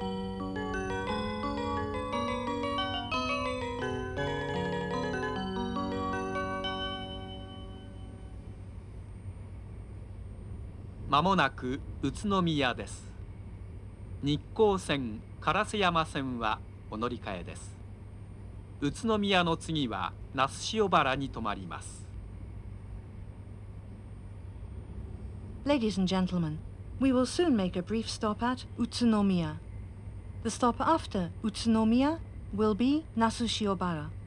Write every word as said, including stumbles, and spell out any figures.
まもなく宇都宮です。日光線、烏山線はお乗り換えです。宇都宮の次は那須塩原に停まります。 Ladies and gentlemen, we will soon make a brief stop at Utsunomiya. The stop after Utsunomiya will be Nasu Shiobara.